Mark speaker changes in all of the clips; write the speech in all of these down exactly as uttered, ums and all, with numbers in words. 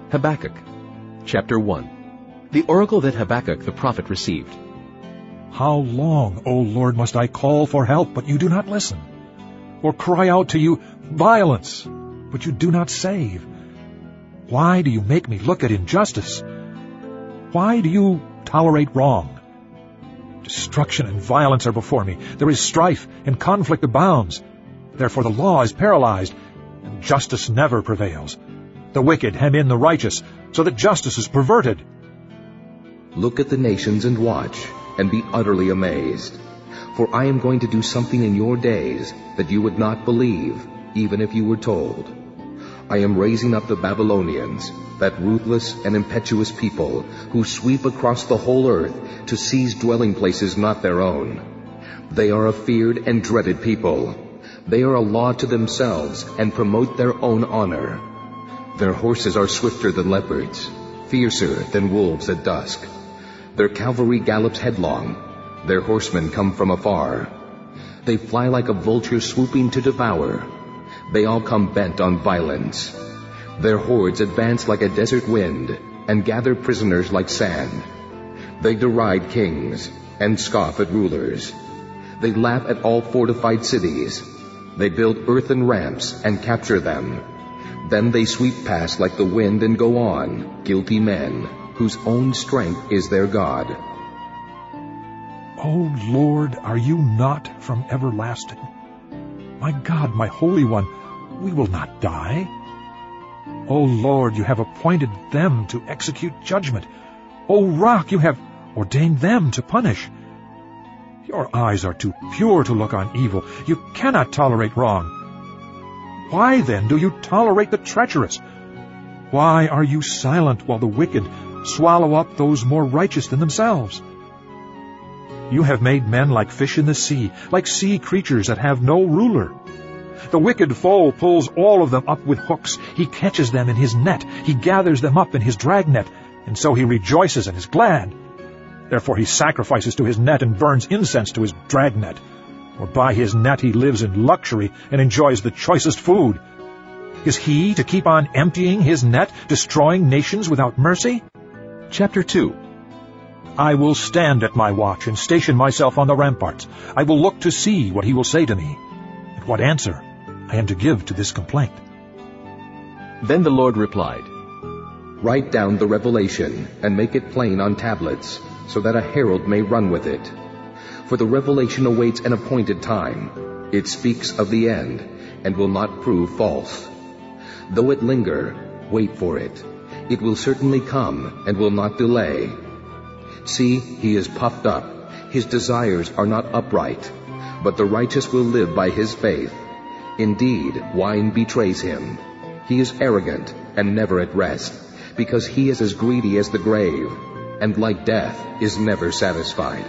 Speaker 1: Habakkuk Chapter one. The oracle that Habakkuk the prophet received.
Speaker 2: How long, O Lord, must I call for help, but you do not listen? Or cry out to you, violence, but you do not save? Why do you make me look at injustice? Why do you tolerate wrong? Destruction and violence are before me. There is strife, and conflict abounds. Therefore the law is paralyzed, and justice never prevails. The wicked hem in the righteous, so that justice is perverted.
Speaker 3: Look at the nations and watch, and be utterly amazed. For I am going to do something in your days that you would not believe, even if you were told. I am raising up the Babylonians, that ruthless and impetuous people, who sweep across the whole earth to seize dwelling places not their own. They are a feared and dreaded people. They are a law to themselves and promote their own honor. Their horses are swifter than leopards, fiercer than wolves at dusk. Their cavalry gallops headlong. Their horsemen come from afar. They fly like a vulture swooping to devour. They all come bent on violence. Their hordes advance like a desert wind and gather prisoners like sand. They deride kings and scoff at rulers. They laugh at all fortified cities. They build earthen ramps and capture them. Then they sweep past like the wind and go on, guilty men, whose own strength is their God.
Speaker 2: O Lord, are you not from everlasting? My God, my Holy One, we will not die. O Lord, you have appointed them to execute judgment. O Rock, you have ordained them to punish. Your eyes are too pure to look on evil. You cannot tolerate wrong. Why then do you tolerate the treacherous? Why are you silent while the wicked swallow up those more righteous than themselves? You have made men like fish in the sea, like sea creatures that have no ruler. The wicked foe pulls all of them up with hooks. He catches them in his net. He gathers them up in his dragnet, and so he rejoices and is glad. Therefore he sacrifices to his net and burns incense to his dragnet. Or by his net he lives in luxury and enjoys the choicest food. Is he to keep on emptying his net, destroying nations without mercy?
Speaker 1: Chapter two.
Speaker 2: I will stand at my watch and station myself on the ramparts. I will look to see what he will say to me, and what answer I am to give to this complaint.
Speaker 1: Then the Lord replied,
Speaker 3: Write down the revelation and make it plain on tablets, so that a herald may run with it. For the revelation awaits an appointed time. It speaks of the end and will not prove false. Though it linger, wait for it. It will certainly come and will not delay. See, he is puffed up. His desires are not upright, but the righteous will live by his faith. Indeed, wine betrays him. He is arrogant and never at rest, because he is as greedy as the grave, and like death is never satisfied.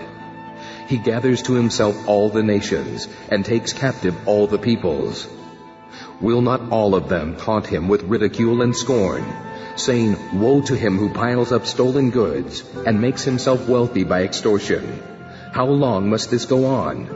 Speaker 3: He gathers to himself all the nations, and takes captive all the peoples. Will not all of them taunt him with ridicule and scorn, saying, Woe to him who piles up stolen goods, and makes himself wealthy by extortion? How long must this go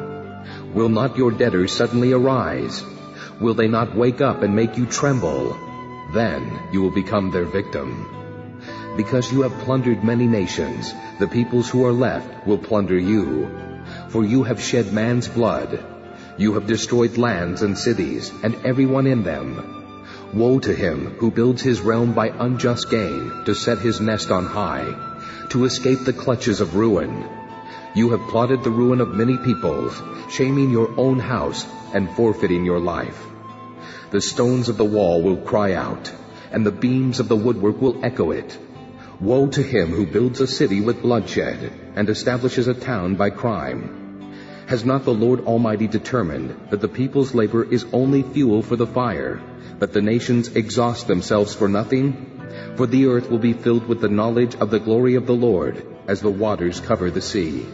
Speaker 3: on? Will not your debtors suddenly arise? Will they not wake up and make you tremble? Then you will become their victim. Because you have plundered many nations, the peoples who are left will plunder you. For you have shed man's blood. You have destroyed lands and cities, and everyone in them. Woe to him who builds his realm by unjust gain, to set his nest on high, to escape the clutches of ruin. You have plotted the ruin of many peoples, shaming your own house and forfeiting your life. The stones of the wall will cry out, and the beams of the woodwork will echo it. Woe to him who builds a city with bloodshed, and establishes a town by crime. Has not the Lord Almighty determined that the people's labor is only fuel for the fire, that the nations exhaust themselves for nothing? For the earth will be filled with the knowledge of the glory of the Lord, as the waters cover the sea.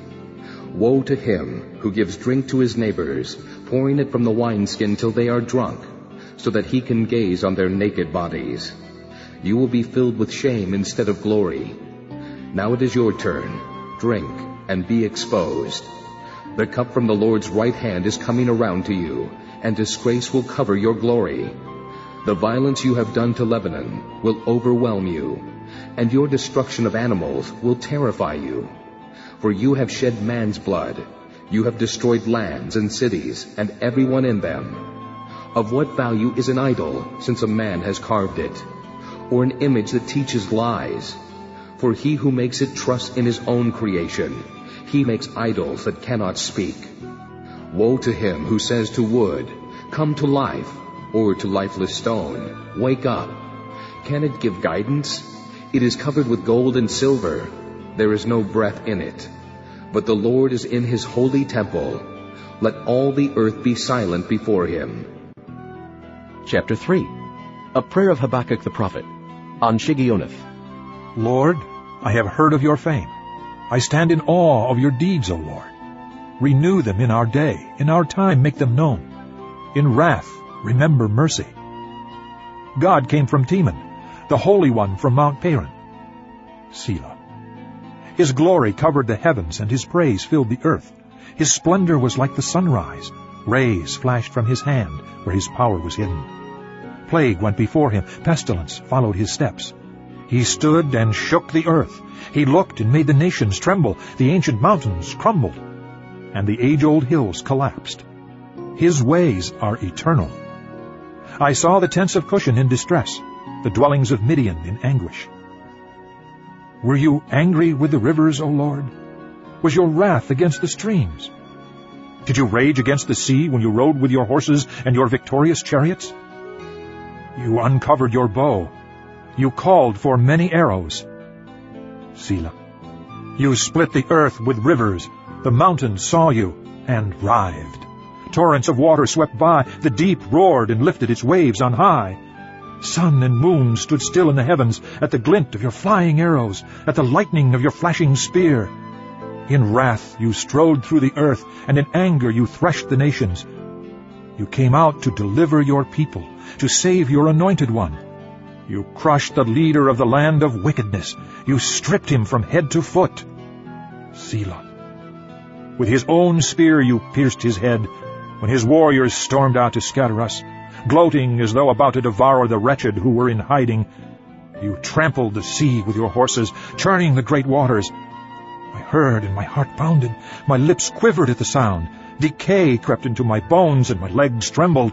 Speaker 3: Woe to him who gives drink to his neighbors, pouring it from the wineskin till they are drunk, so that he can gaze on their naked bodies. You will be filled with shame instead of glory. Now it is your turn. Drink and be exposed. The cup from the Lord's right hand is coming around to you, and disgrace will cover your glory. The violence you have done to Lebanon will overwhelm you, and your destruction of animals will terrify you. For you have shed man's blood. You have destroyed lands and cities, and everyone in them. Of what value is an idol, since a man has carved it, or an image that teaches lies? For he who makes it trusts in his own creation. He makes idols that cannot speak. Woe to him who says to wood, "Come to life," or to lifeless stone, "Wake up." Can it give guidance? It is covered with gold and silver. There is no breath in it. But the Lord is in his holy temple. Let all the earth be silent before him.
Speaker 1: Chapter three. A prayer of Habakkuk the prophet, on Shigionoth.
Speaker 2: Lord, I have heard of your fame. I stand in awe of your deeds, O Lord. Renew them in our day. In our time make them known. In wrath remember mercy. God came from Teman, the Holy One from Mount Paran. Selah. His glory covered the heavens, and his praise filled the earth. His splendor was like the sunrise. Rays flashed from his hand, where his power was hidden. Plague went before him. Pestilence followed his steps. He stood and shook the earth. He looked and made the nations tremble. The ancient mountains crumbled, and the age-old hills collapsed. His ways are eternal. I saw the tents of Cushan in distress, the dwellings of Midian in anguish. Were you angry with the rivers, O Lord? Was your wrath against the streams? Did you rage against the sea when you rode with your horses and your victorious chariots? You uncovered your bow. You called for many arrows. Selah. You split the earth with rivers. The mountains saw you and writhed. Torrents of water swept by. The deep roared and lifted its waves on high. Sun and moon stood still in the heavens at the glint of your flying arrows, at the lightning of your flashing spear. In wrath you strode through the earth, and in anger you threshed the nations. You came out to deliver your people, to save your anointed one. You crushed the leader of the land of wickedness. You stripped him from head to foot. Selah. With his own spear you pierced his head, when his warriors stormed out to scatter us. Gloating as though about to devour the wretched who were in hiding. You trampled the sea with your horses, churning the great waters. I heard and my heart pounded. My lips quivered at the sound. Decay crept into my bones and my legs trembled.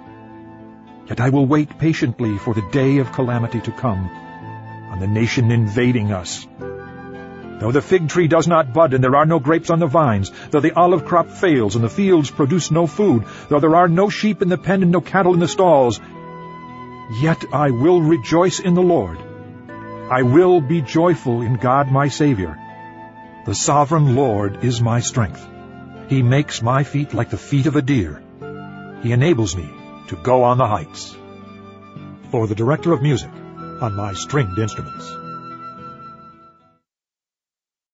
Speaker 2: Yet I will wait patiently for the day of calamity to come, on the nation invading us. Though the fig tree does not bud and there are no grapes on the vines, though the olive crop fails and the fields produce no food, though there are no sheep in the pen and no cattle in the stalls, yet I will rejoice in the Lord. I will be joyful in God my Savior. The sovereign Lord is my strength. He makes my feet like the feet of a deer. He enables me to go on the heights. For the director of music on my stringed instruments.